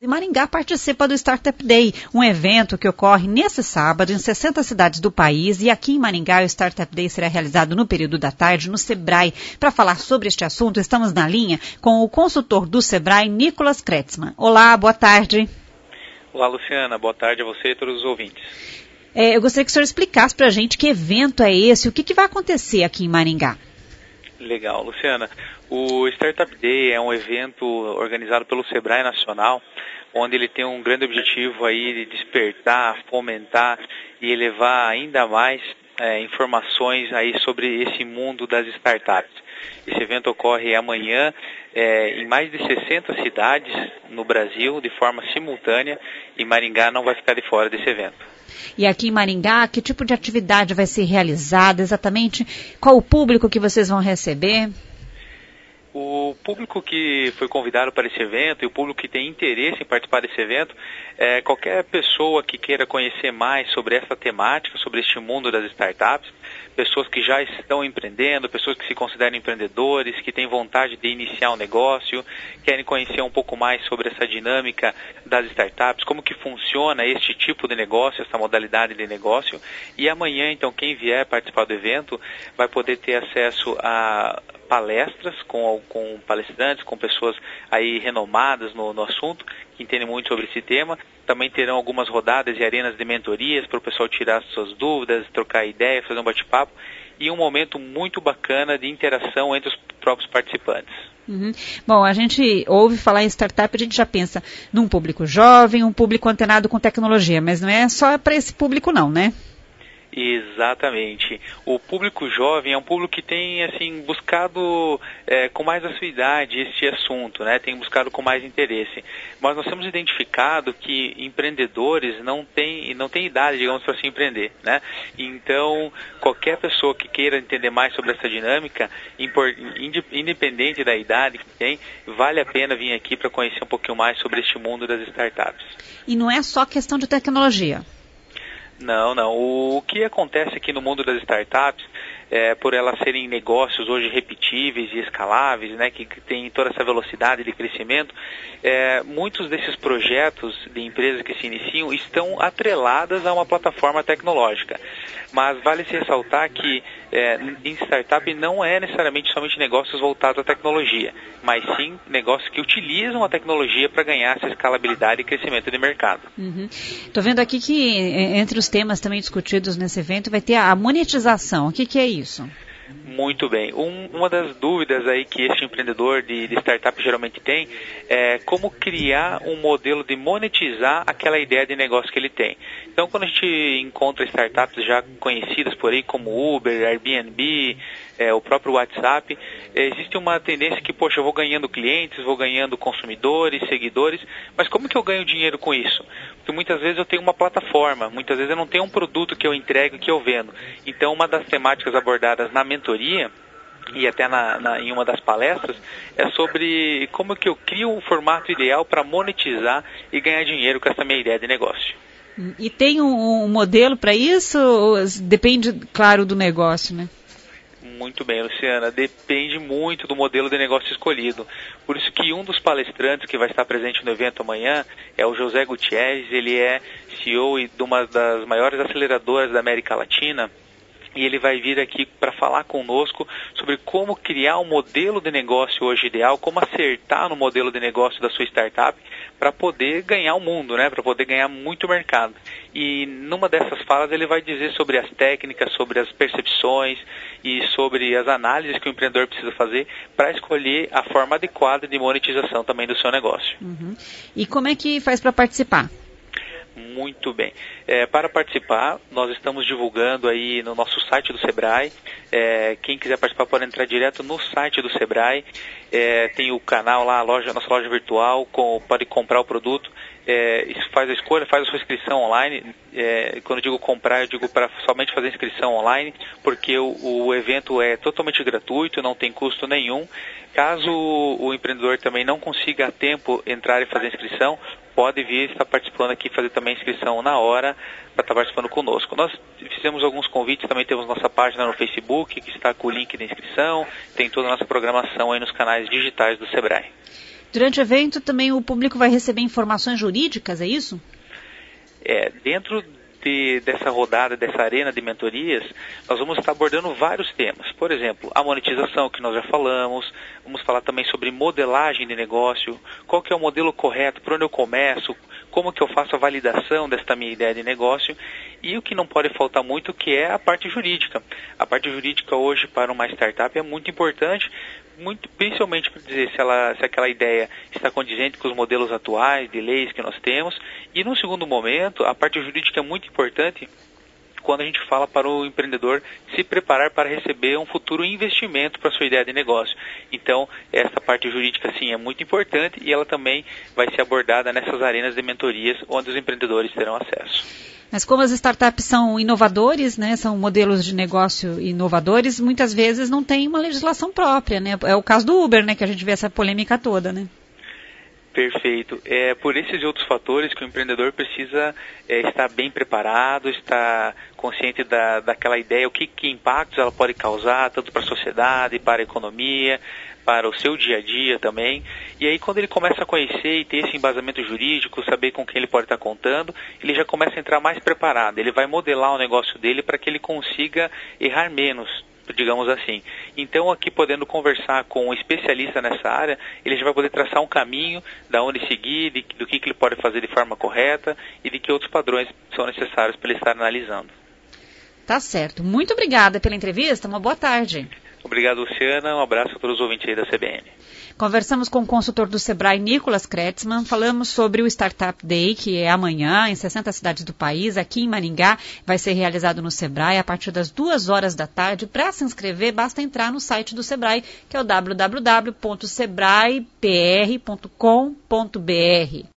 Maringá participa do Startup Day, um evento que ocorre nesse sábado em 60 cidades do país, e aqui em Maringá o Startup Day será realizado no período da tarde no Sebrae. Para falar sobre este assunto, estamos na linha com o consultor do Sebrae, Nicolas Kretzmann. Olá, boa tarde. Olá, Luciana, boa tarde a você e a todos os ouvintes. Eu gostaria que o senhor explicasse para a gente que evento é esse, o que vai acontecer aqui em Maringá. Legal, Luciana. O Startup Day é um evento organizado pelo Sebrae Nacional, onde ele tem um grande objetivo aí de despertar, fomentar e elevar ainda mais informações aí sobre esse mundo das startups. Esse evento ocorre amanhã em mais de 60 cidades no Brasil, de forma simultânea, e Maringá não vai ficar de fora desse evento. E aqui em Maringá, que tipo de atividade vai ser realizada exatamente? Qual o público que vocês vão receber? O público que foi convidado para esse evento e o público que tem interesse em participar desse evento é qualquer pessoa que queira conhecer mais sobre essa temática, sobre este mundo das startups, pessoas que já estão empreendendo, pessoas que se consideram empreendedores, que têm vontade de iniciar um negócio, querem conhecer um pouco mais sobre essa dinâmica das startups, como que funciona este tipo de negócio, essa modalidade de negócio. E amanhã, então, quem vier participar do evento vai poder ter acesso a palestras com palestrantes, com pessoas aí renomadas no assunto, que entendem muito sobre esse tema. Também terão algumas rodadas e arenas de mentorias para o pessoal tirar suas dúvidas, trocar ideias, fazer um bate-papo, e um momento muito bacana de interação entre os próprios participantes. Uhum. Bom, a gente ouve falar em startup, a gente já pensa num público jovem, um público antenado com tecnologia, mas não é só para esse público não, né? Exatamente. O público jovem é um público que tem buscado com mais assiduidade este assunto, né? Tem buscado com mais interesse. Mas nós temos identificado que empreendedores não têm idade, digamos, para se empreender, né? Então, qualquer pessoa que queira entender mais sobre essa dinâmica, independente da idade que tem, vale a pena vir aqui para conhecer um pouquinho mais sobre este mundo das startups. E não é só questão de tecnologia. Não. O que acontece aqui no mundo das startups, por elas serem negócios hoje repetíveis e escaláveis, né, que tem toda essa velocidade de crescimento, muitos desses projetos de empresas que se iniciam estão atreladas a uma plataforma tecnológica. Mas vale se ressaltar que em startup não é necessariamente somente negócios voltados à tecnologia, mas sim negócios que utilizam a tecnologia para ganhar essa escalabilidade e crescimento de mercado. Estou vendo aqui que entre os temas também discutidos nesse evento vai ter a monetização. O que é isso? Muito bem. Uma das dúvidas aí que este empreendedor de startup geralmente tem é como criar um modelo de monetizar aquela ideia de negócio que ele tem. Então, quando a gente encontra startups já conhecidas por aí como Uber, Airbnb, o próprio WhatsApp, existe uma tendência que, poxa, eu vou ganhando clientes, vou ganhando consumidores, seguidores, mas como que eu ganho dinheiro com isso? Porque muitas vezes eu tenho uma plataforma, muitas vezes eu não tenho um produto que eu entrego, que eu vendo. Então, uma das temáticas abordadas na mentoria e até em uma das palestras é sobre como que eu crio um formato ideal para monetizar e ganhar dinheiro com essa minha ideia de negócio. E tem um modelo para isso? Depende, claro, do negócio, né? Muito bem, Luciana. Depende muito do modelo de negócio escolhido. Por isso que um dos palestrantes que vai estar presente no evento amanhã é o José Gutierrez. Ele é CEO de uma das maiores aceleradoras da América Latina. E ele vai vir aqui para falar conosco sobre como criar um modelo de negócio hoje ideal, como acertar no modelo de negócio da sua startup para poder ganhar o mundo, né? Para poder ganhar muito mercado. E numa dessas falas ele vai dizer sobre as técnicas, sobre as percepções e sobre as análises que o empreendedor precisa fazer para escolher a forma adequada de monetização também do seu negócio. E como é que faz para participar? Muito bem. Para participar, nós estamos divulgando aí no nosso site do Sebrae. Quem quiser participar pode entrar direto no site do Sebrae. Tem o canal lá, nossa loja virtual, pode comprar o produto. Faz a escolha, faz a sua inscrição online. Quando eu digo comprar, eu digo para somente fazer inscrição online, porque o evento é totalmente gratuito, não tem custo nenhum. Caso o empreendedor também não consiga a tempo entrar e fazer inscrição, pode vir estar participando aqui, fazer também inscrição na hora para estar participando conosco. Nós fizemos alguns convites, também temos nossa página no Facebook, que está com o link de inscrição, tem toda a nossa programação aí nos canais digitais do Sebrae. Durante o evento também o público vai receber informações jurídicas, é isso? Dentro dessa rodada, dessa arena de mentorias, nós vamos estar abordando vários temas. Por exemplo, a monetização, que nós já falamos, vamos falar também sobre modelagem de negócio, qual que é o modelo correto, por onde eu começo, como que eu faço a validação desta minha ideia de negócio, e o que não pode faltar muito, que é a parte jurídica. A parte jurídica hoje para uma startup é muito importante, principalmente para dizer se aquela ideia está condizente com os modelos atuais de leis que nós temos. E num segundo momento, a parte jurídica é muito importante quando a gente fala para o empreendedor se preparar para receber um futuro investimento para a sua ideia de negócio. Então, essa parte jurídica, sim, é muito importante e ela também vai ser abordada nessas arenas de mentorias onde os empreendedores terão acesso. Mas como as startups são inovadores, né, são modelos de negócio inovadores, muitas vezes não tem uma legislação própria, né? É o caso do Uber, né, que a gente vê essa polêmica toda, né? Perfeito. É por esses e outros fatores que o empreendedor precisa estar bem preparado, estar consciente daquela ideia, o que impactos ela pode causar, tanto para a sociedade, para a economia, para o seu dia a dia também. E aí quando ele começa a conhecer e ter esse embasamento jurídico, saber com quem ele pode estar contando, ele já começa a entrar mais preparado. Ele vai modelar o negócio dele para que ele consiga errar menos, digamos assim. Então, aqui podendo conversar com um especialista nessa área, ele já vai poder traçar um caminho da onde seguir, do que ele pode fazer de forma correta e de que outros padrões são necessários para ele estar analisando. Tá certo. Muito obrigada pela entrevista. Uma boa tarde. Obrigado, Luciana. Um abraço a todos os ouvintes aí da CBN. Conversamos com o consultor do Sebrae, Nicolas Kretzmann. Falamos sobre o Startup Day, que é amanhã, em 60 cidades do país, aqui em Maringá. Vai ser realizado no Sebrae a partir das 2h da tarde. Para se inscrever, basta entrar no site do Sebrae, que é o www.sebraepr.com.br.